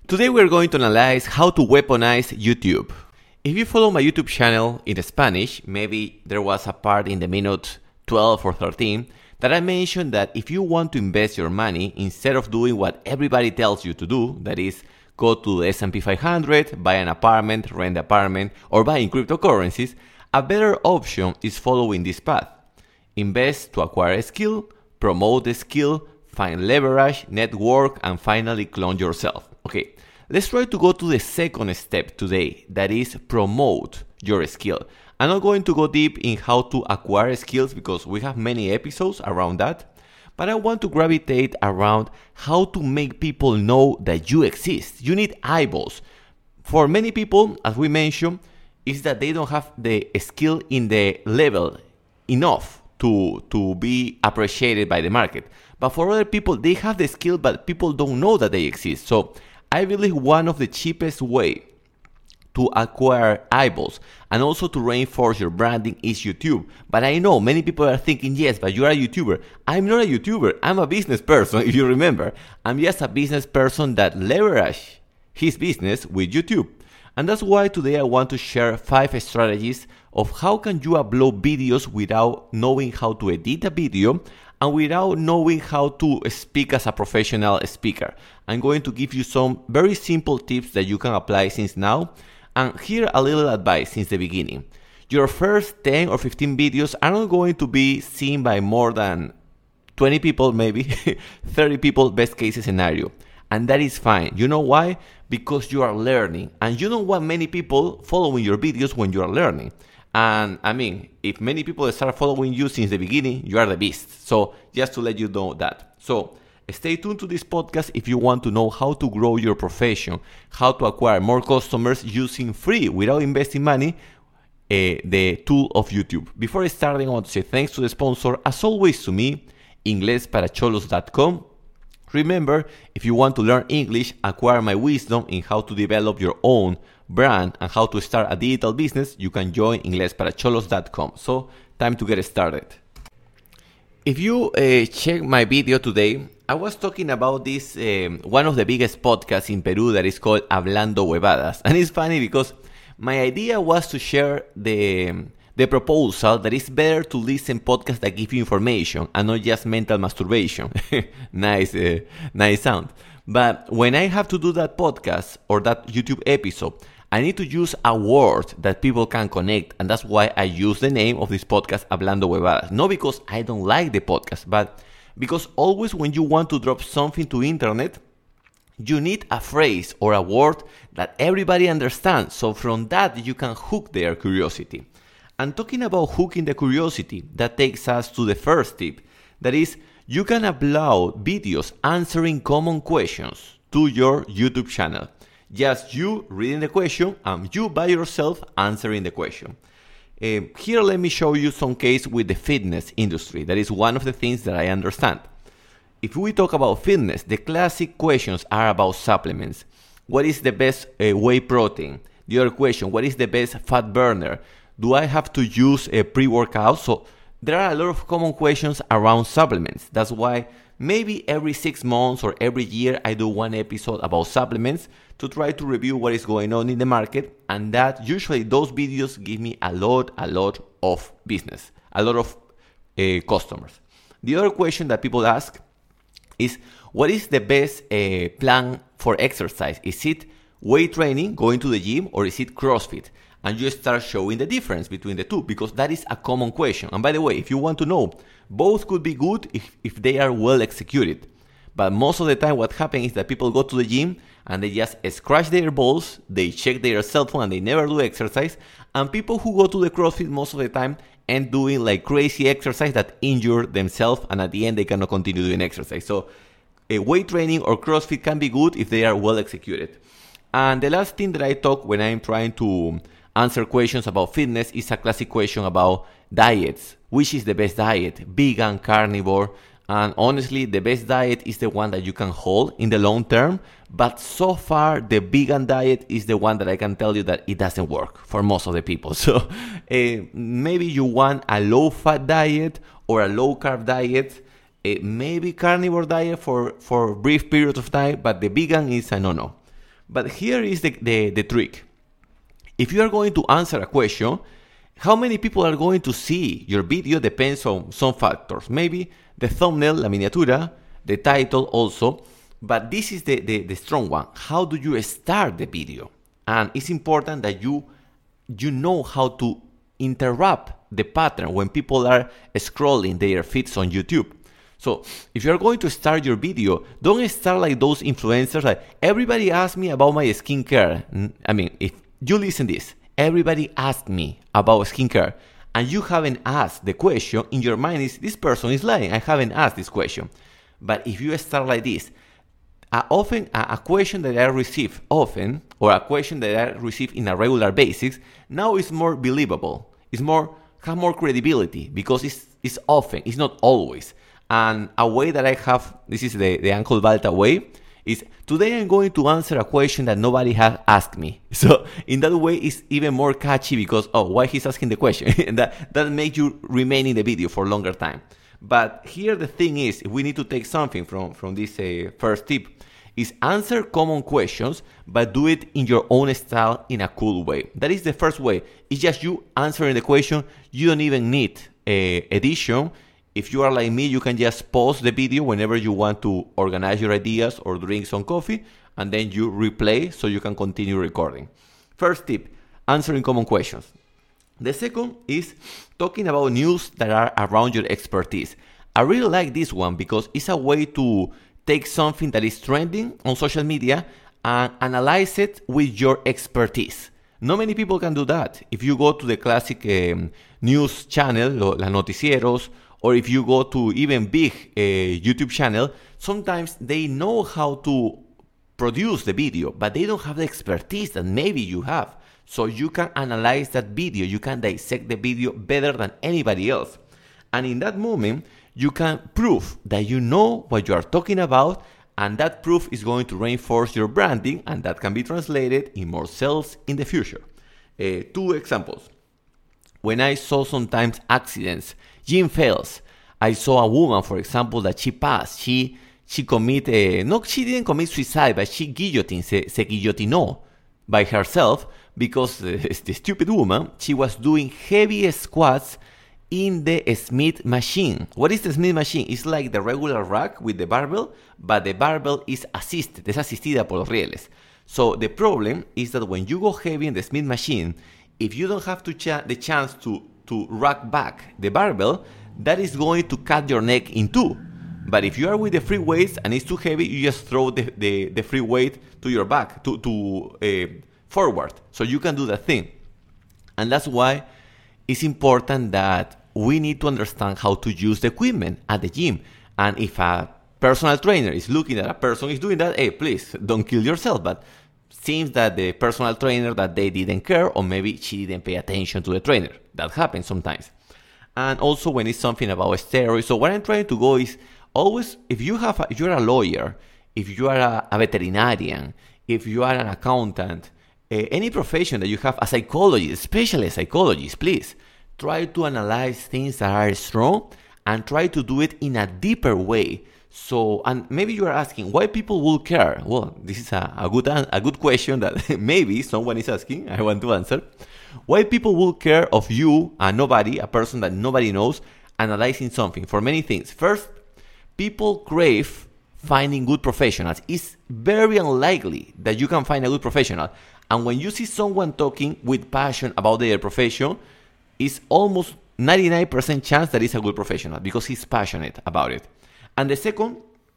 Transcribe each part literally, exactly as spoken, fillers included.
Today we're going to analyze how to weaponize YouTube. If you follow my YouTube channel in Spanish, maybe there was a part in the minute twelve or thirteen that I mentioned that if you want to invest your money, instead of doing what everybody tells you to do, that is go to the S and P five hundred, buy an apartment, rent an apartment, or buying cryptocurrencies, a better option is following this path. Invest to acquire a skill, promote the skill, find leverage, network, and finally clone yourself. Okay, let's try to go to the second step today, that is promote your skill. I'm not going to go deep in how to acquire skills because we have many episodes around that, but I want to gravitate around how to make people know that you exist. You need eyeballs. For many people, as we mentioned, is that they don't have the skill in the level enough to, to be appreciated by the market. But for other people, they have the skill, but people don't know that they exist. So I believe one of the cheapest way to acquire eyeballs and also to reinforce your branding is YouTube. But I know many people are thinking, yes, but you are a YouTuber. I'm not a YouTuber. I'm a business person, if you remember. I'm just a business person that leverage his business with YouTube. And that's why today I want to share five strategies of how can you upload videos without knowing how to edit a video and without knowing how to speak as a professional speaker. I'm going to give you some very simple tips that you can apply since now. And here a little advice since the beginning. Your first ten or fifteen videos are not going to be seen by more than twenty people, maybe thirty people, best case scenario. And that is fine. You know why? Because you are learning. And you don't want many people following your videos when you are learning. And I mean, if many people start following you since the beginning, you are the beast. So just to let you know that. So stay tuned to this podcast if you want to know how to grow your profession, how to acquire more customers using free, without investing money, uh, the tool of YouTube. Before starting, I want to say thanks to the sponsor, as always to me, ingles para cholos dot com. Remember, if you want to learn English, acquire my wisdom in how to develop your own brand and how to start a digital business, you can join ingles para cholos dot com. So, time to get started. If you uh, check my video today, I was talking about this, um, one of the biggest podcasts in Peru that is called Hablando Huevadas. And it's funny because my idea was to share the, the proposal that it's better to listen podcasts that give you information and not just mental masturbation. nice, uh, nice sound. But when I have to do that podcast or that YouTube episode, I need to use a word that people can connect. And that's why I use the name of this podcast, Hablando Huevadas. Not because I don't like the podcast, but because always when you want to drop something to internet, you need a phrase or a word that everybody understands. So from that, you can hook their curiosity. And talking about hooking the curiosity, that takes us to the first tip. That is, you can upload videos answering common questions to your YouTube channel. Just you reading the question and you by yourself answering the question. Uh, here, let me show you some case with the fitness industry. That is one of the things that I understand. If we talk about fitness, the classic questions are about supplements. What is the best uh, whey protein? The other question, what is the best fat burner? Do I have to use a pre-workout? So there are a lot of common questions around supplements. That's why maybe every six months or every year I do one episode about supplements to try to review what is going on in the market. And that usually those videos give me a lot, a lot of business, a lot of uh, customers. The other question that people ask is, what is the best uh, plan for exercise? Is it weight training, going to the gym, or is it CrossFit? And you start showing the difference between the two because that is a common question. And by the way, if you want to know, both could be good if, if they are well executed. But most of the time what happens is that people go to the gym and they just scratch their balls, they check their cell phone and they never do exercise. And people who go to the CrossFit most of the time end doing like crazy exercise that injure themselves and at the end they cannot continue doing exercise. So a weight training or CrossFit can be good if they are well executed. And the last thing that I talk when I'm trying to answer questions about fitness is a classic question about diets. Which is the best diet? Vegan, carnivore? And honestly, the best diet is the one that you can hold in the long term. But so far, the vegan diet is the one that I can tell you that it doesn't work for most of the people. So uh, maybe you want a low-fat diet or a low-carb diet. Uh, maybe carnivore diet for, for a brief period of time. But the vegan is a no-no. But here is the, the, the trick. If you are going to answer a question, how many people are going to see your video depends on some factors. Maybe the thumbnail, la miniatura, the title also. But this is the, the, the strong one. How do you start the video? And it's important that you, you know how to interrupt the pattern when people are scrolling their feeds on YouTube. So if you're going to start your video, don't start like those influencers like, everybody asked me about my skincare. I mean, if you listen to this, everybody asked me about skincare, and you haven't asked the question, in your mind is, this person is lying, I haven't asked this question. But if you start like this, uh, often uh, a question that I receive often, or a question that I receive in a regular basis, now is more believable. It's more, have more credibility, because it's, it's often, it's not always. And a way that I have, this is the, the Uncle Balta way, is today I'm going to answer a question that nobody has asked me. So in that way, it's even more catchy because, oh, why he's asking the question? And that, that makes you remain in the video for a longer time. But here the thing is, if we need to take something from, from this uh, first tip, is answer common questions, but do it in your own style in a cool way. That is the first way. It's just you answering the question. You don't even need uh, edition. If you are like me, you can just pause the video whenever you want to organize your ideas or drink some coffee, and then you replay so you can continue recording. First tip, answering common questions. The second is talking about news that are around your expertise. I really like this one because it's a way to take something that is trending on social media and analyze it with your expertise. Not many people can do that. If you go to the classic um, news channel, las noticieros, or if you go to even big uh, YouTube channel, sometimes they know how to produce the video, but they don't have the expertise that maybe you have. So you can analyze that video, you can dissect the video better than anybody else. And in that moment, you can prove that you know what you are talking about, and that proof is going to reinforce your branding, and that can be translated in more sales in the future. Uh, two examples. When I saw sometimes accidents, gym fails, I saw a woman, for example, that she passed. She she committed, no, she didn't commit suicide, but she guillotined, se, se guillotinó by herself because uh, the stupid woman, she was doing heavy squats in the Smith machine. What is the Smith machine? It's like the regular rack with the barbell, but the barbell is assisted, es asistida por los rieles. So the problem is that when you go heavy in the Smith machine, if you don't have to ch- the chance to, to rack back the barbell, that is going to cut your neck in two. But if you are with the free weights and it's too heavy, you just throw the, the, the free weight to your back, to, to uh, forward. So you can do that thing. And that's why it's important that we need to understand how to use the equipment at the gym. And if a personal trainer is looking at a person is doing that, hey, please don't kill yourself. But seems that the personal trainer, that they didn't care, or maybe she didn't pay attention to the trainer. That happens sometimes. And also when it's something about steroids. So what I'm trying to go is always, if you have, a, if you're a lawyer, if you are a, a veterinarian, if you are an accountant, uh, any profession that you have, a psychologist, especially a psychologist, please try to analyze things that are strong and try to do it in a deeper way. So, and maybe you are asking why people will care. Well, this is a, a good a good question that maybe someone is asking. I want to answer. Why people will care of you, a nobody, a person that nobody knows, analyzing something for many things. First, people crave finding good professionals. It's very unlikely that you can find a good professional. And when you see someone talking with passion about their profession, it's almost ninety-nine percent chance that it's a good professional because he's passionate about it. And the second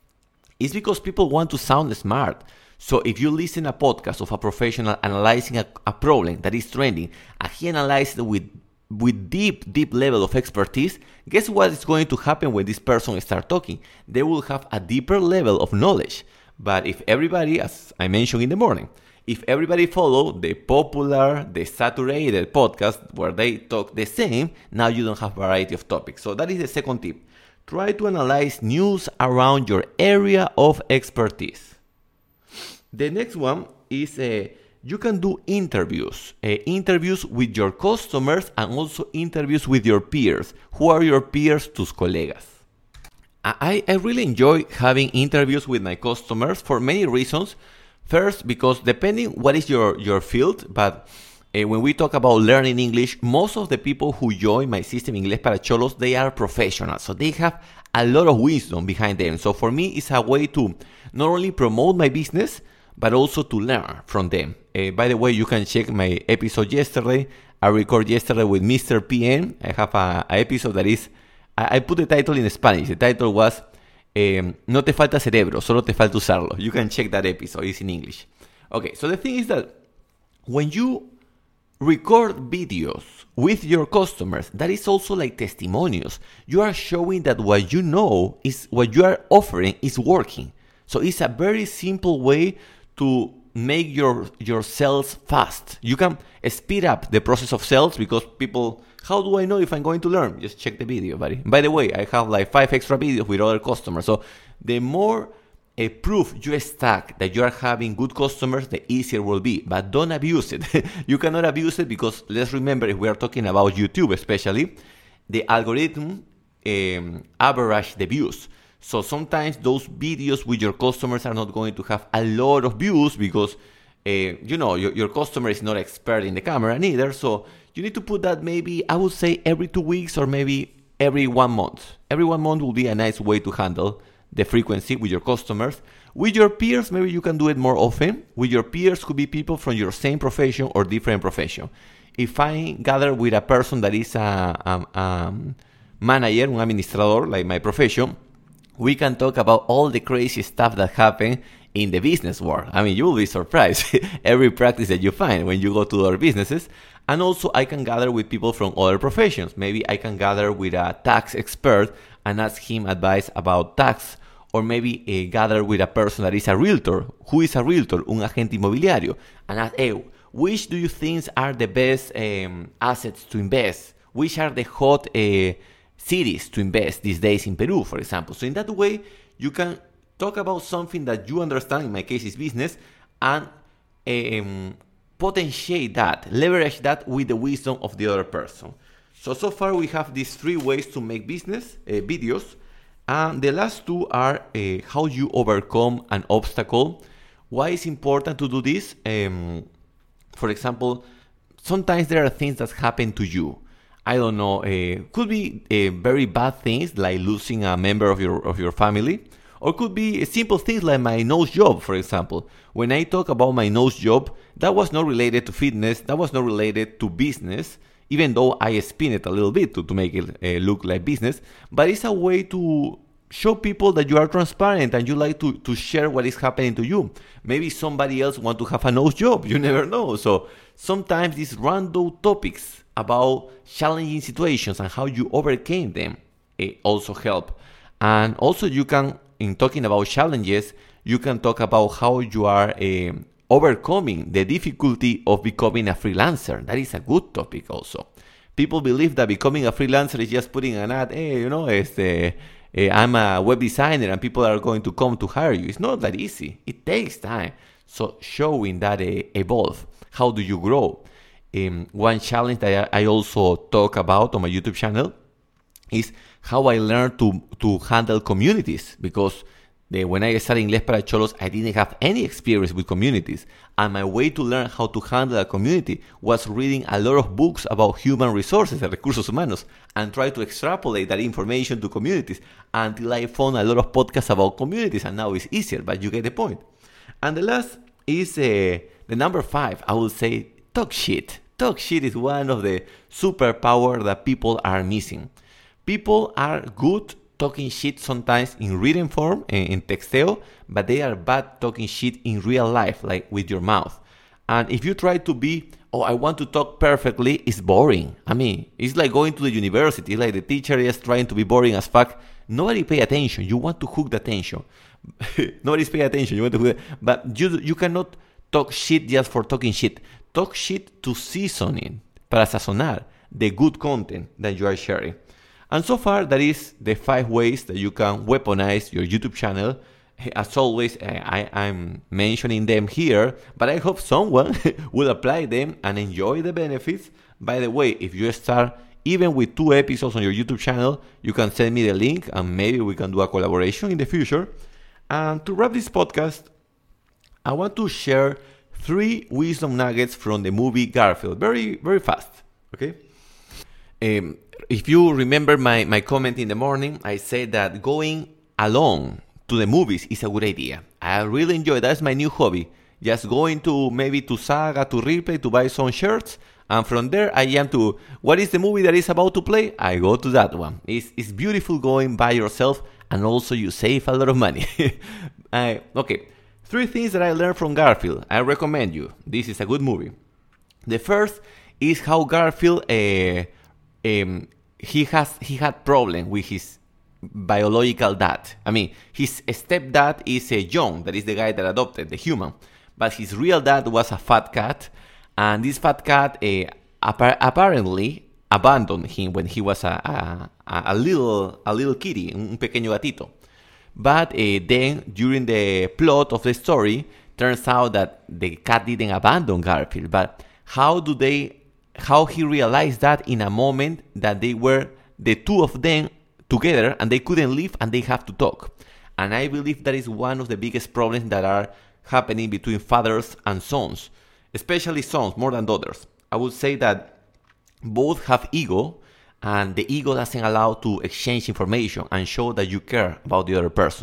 is because people want to sound smart. So if you listen to a podcast of a professional analyzing a, a problem that is trending, and he analyzes it with, with deep, deep level of expertise, guess what is going to happen when this person starts talking? They will have a deeper level of knowledge. But if everybody, as I mentioned in the morning, if everybody follow the popular, the saturated podcast where they talk the same, now you don't have variety of topics. So that is the second tip. Try to analyze news around your area of expertise. The next one is uh, you can do interviews. Uh, interviews with your customers and also interviews with your peers. Who are your peers? Tus colegas. I, I really enjoy having interviews with my customers for many reasons. First, because depending what is your, your field, but uh, when we talk about learning English, most of the people who join my system Inglés para Cholos, they are professionals. So they have a lot of wisdom behind them. So for me, it's a way to not only promote my business, but also to learn from them. Uh, by the way, you can check my episode yesterday. I recorded yesterday with Mister P N. I have a, a episode that is, I, I put the title in Spanish. The title was, um, No te falta cerebro, solo te falta usarlo. You can check that episode, it's in English. Okay, so the thing is that when you record videos with your customers, that is also like testimonials. You are showing that what you know is what you are offering is working. So it's a very simple way to make your your sales fast. You can speed up the process of sales because people, how do I know if I'm going to learn? Just check the video, buddy. By the way, I have like five extra videos with other customers. So the more a proof you stack that you are having good customers, the easier will be. But don't abuse it. You cannot abuse it because let's remember, if we are talking about YouTube especially, the algorithm um, average the views. So sometimes those videos with your customers are not going to have a lot of views because, uh, you know, your, your customer is not expert in the camera neither. So you need to put that maybe, I would say every two weeks or maybe every one month. Every one month will be a nice way to handle the frequency with your customers. With your peers, maybe you can do it more often. With your peers could be people from your same profession or different profession. If I gather with a person that is a, a, a manager, un administrador, like my profession, we can talk about all the crazy stuff that happen in the business world. I mean, you will be surprised every practice that you find when you go to other businesses. And also I can gather with people from other professions. Maybe I can gather with a tax expert and ask him advice about tax. Or maybe uh, gather with a person that is a realtor. Who is a realtor? Un agente inmobiliario. And ask, hey, which do you think are the best um, assets to invest? Which are the hot uh, cities to invest these days in Peru, for example? So in that way, you can talk about something that you understand, in my case is business, and um, potentiate that, leverage that with the wisdom of the other person. So, so far we have these three ways to make business uh, videos. And the last two are uh, how you overcome an obstacle. Why is important to do this? Um, for example, sometimes there are things that happen to you. I don't know, uh, could be uh, very bad things like losing a member of your of your family, or could be simple things like my nose job, for example. When I talk about my nose job, that was not related to fitness, that was not related to business, even though I spin it a little bit to, to make it uh, look like business, but it's a way to show people that you are transparent and you like to, to share what is happening to you. Maybe somebody else want to have a nose job, you never know. So sometimes these random topics about challenging situations and how you overcame them eh, also help. And also you can, in talking about challenges, you can talk about how you are uh, overcoming the difficulty of becoming a freelancer. That is a good topic also. People believe that becoming a freelancer is just putting an ad, hey, you know, este, uh, I'm a web designer and people are going to come to hire you. It's not that easy. It takes time. So showing that uh, evolve. How do you grow? Um, one challenge that I also talk about on my YouTube channel is how I learned to, to handle communities, because the, when I started Inglés para Cholos, I didn't have any experience with communities. And my way to learn how to handle a community was reading a lot of books about human resources, recursos humanos, and try to extrapolate that information to communities until I found a lot of podcasts about communities, and now it's easier, but you get the point. And the last is uh, the number five, I would say, talk shit. Talk shit is one of the superpowers that people are missing. People are good talking shit sometimes in written form, in texteo, but they are bad talking shit in real life, like with your mouth. And if you try to be, oh, I want to talk perfectly, it's boring. I mean, it's like going to the university, like the teacher is trying to be boring as fuck. Nobody pay attention. You want to hook the attention. Nobody's paying attention. You want to hook the, but you you cannot talk shit just for talking shit. Talk shit to seasoning, para sazonar the good content that you are sharing. And so far, that is the five ways that you can weaponize your YouTube channel. As always, I, I'm mentioning them here, but I hope someone will apply them and enjoy the benefits. By the way, if you start even with two episodes on your YouTube channel, you can send me the link and maybe we can do a collaboration in the future. And to wrap this podcast, I want to share three wisdom nuggets from the movie Garfield. Very, very fast, okay? Um, if you remember my, my comment in the morning, I said that going alone to the movies is a good idea. I really enjoy it. That's my new hobby. Just going to maybe to Saga, to Replay, to buy some shirts. And from there, I am to, what is the movie that is about to play? I go to that one. It's, it's beautiful going by yourself, and also you save a lot of money. uh, okay, three things that I learned from Garfield. I recommend you. This is a good movie. The first is how Garfield, uh, um, he has he had problem with his biological dad. I mean, his stepdad is uh, John, that is the guy that adopted the human. But his real dad was a fat cat. And this fat cat uh, appa- apparently abandoned him when he was a, a, a little a little kitty, un pequeño gatito. But uh, then, during the plot of the story, turns out that the cat didn't abandon Garfield. But how do they, how he realized that in a moment that they were the two of them together and they couldn't leave and they have to talk. And I believe that is one of the biggest problems that are happening between fathers and sons. Especially sons more than daughters. I would say that both have ego, and the ego doesn't allow to exchange information and show that you care about the other person.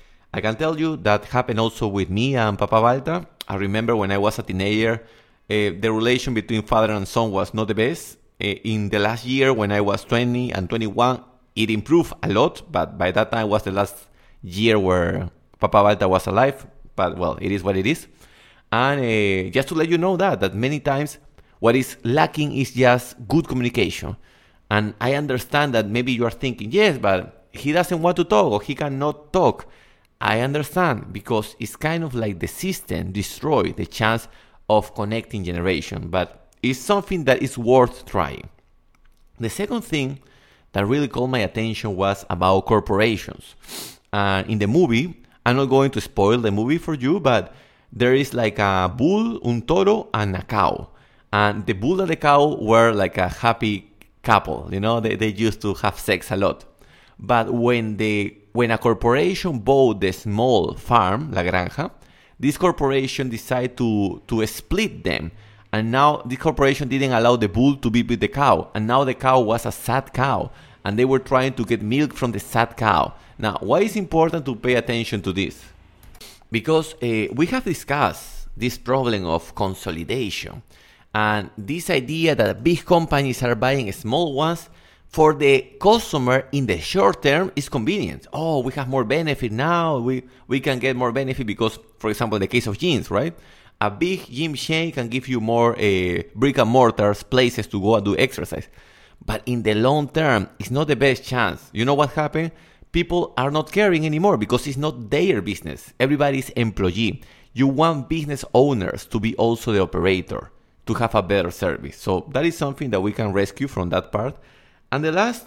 I can tell you that happened also with me and Papa Balta. I remember when I was a teenager, uh, the relation between father and son was not the best. Uh, in the last year when I was twenty and twenty-one, it improved a lot, but by that time was the last year where Papa Balta was alive. But well, it is what it is. And uh, just to let you know that, that many times what is lacking is just good communication. And I understand that maybe you are thinking, yes, but he doesn't want to talk or he cannot talk. I understand, because it's kind of like the system destroy the chance of connecting generation. But it's something that is worth trying. The second thing that really caught my attention was about corporations. And in the movie, I'm not going to spoil the movie for you, but there is like a bull, un toro, and a cow. And the bull and the cow were like a happy couple, you know, they, they used to have sex a lot. But when the when a corporation bought the small farm, La Granja, this corporation decided to, to split them. And now the corporation didn't allow the bull to be with the cow. And now the cow was a sad cow. And they were trying to get milk from the sad cow. Now, why is it important to pay attention to this? Because uh, we have discussed this problem of consolidation and this idea that big companies are buying small ones for the customer in the short term is convenient. Oh, we have more benefit now. We, we can get more benefit because, for example, in the case of gyms, right? A big gym chain can give you more uh, brick and mortars, places to go and do exercise. But in the long term, it's not the best chance. You know what happened? People are not caring anymore because it's not their business. Everybody's employee. You want business owners to be also the operator, to have a better service. So that is something that we can rescue from that part. And the last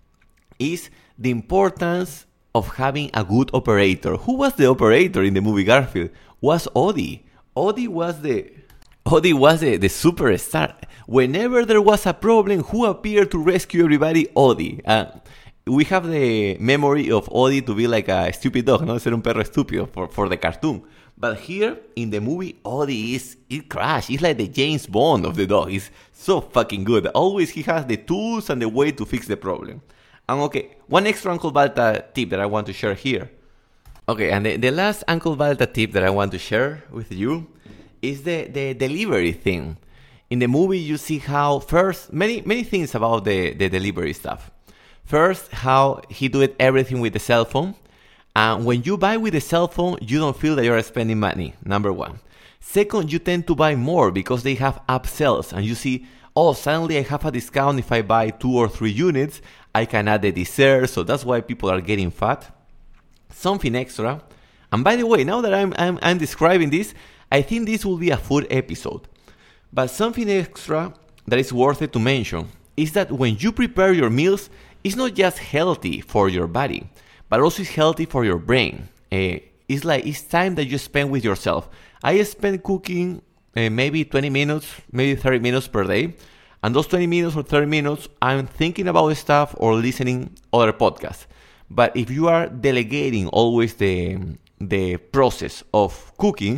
is the importance of having a good operator. Who was the operator in the movie Garfield? Was Odie. Odie was the Odie was the, the superstar. Whenever there was a problem, who appeared to rescue everybody? Odie. Uh, we have the memory of Odie to be like a stupid dog, no? Ser un perro estúpido for, for the cartoon. But here in the movie, Odie is, it crashed. It's like the James Bond of the dog. It's so fucking good. Always he has the tools and the way to fix the problem. And okay, one extra Uncle Balta tip that I want to share here. Okay, and the, the last Uncle Balta tip that I want to share with you is the, the delivery thing. In the movie, you see how first, many many things about the, the delivery stuff. First, how he do it everything with the cell phone. And when you buy with the cell phone, you don't feel that you're spending money, number one. Second, you tend to buy more because they have upsells. And you see, oh, suddenly I have a discount if I buy two or three units. I can add the dessert, so that's why people are getting fat. Something extra. And by the way, now that I'm, I'm, I'm describing this, I think this will be a food episode. But something extra that is worth it to mention is that when you prepare your meals, it's not just healthy for your body, but also it's healthy for your brain. Uh, it's like it's time that you spend with yourself. I spend cooking uh, maybe twenty minutes, maybe thirty minutes per day. And those twenty minutes or thirty minutes, I'm thinking about stuff or listening other podcasts. But if you are delegating always the, the process of cooking,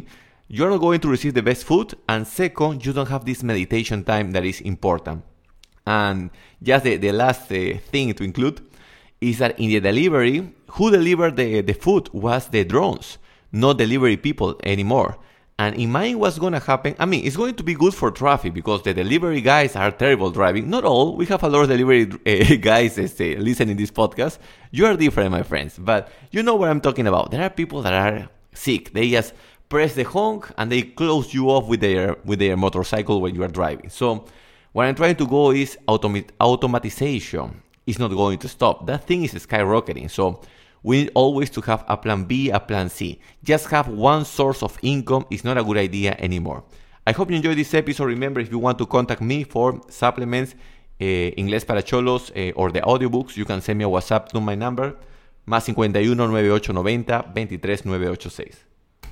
you're not going to receive the best food, and second, you don't have this meditation time that is important. And just the, the last uh, thing to include is that in the delivery, who delivered the, the food was the drones, not delivery people anymore. And imagine what's going to happen. I mean, it's going to be good for traffic because the delivery guys are terrible driving. Not all. We have a lot of delivery uh, guys uh, listening to this podcast. You are different, my friends. But you know what I'm talking about. There are people that are sick. They just press the honk and they close you off with their with their motorcycle when you are driving. So what I'm trying to go is automat- automatization is not going to stop. That thing is skyrocketing. So we need always to have a plan B, a plan C. Just have one source of income is not a good idea anymore. I hope you enjoyed this episode. Remember, if you want to contact me for supplements, uh, Inglés para Cholos, uh, or the audiobooks, you can send me a WhatsApp to my number, más cincuenta y uno, noventa y ocho, noventa, veintitrés, novecientos ochenta y seis.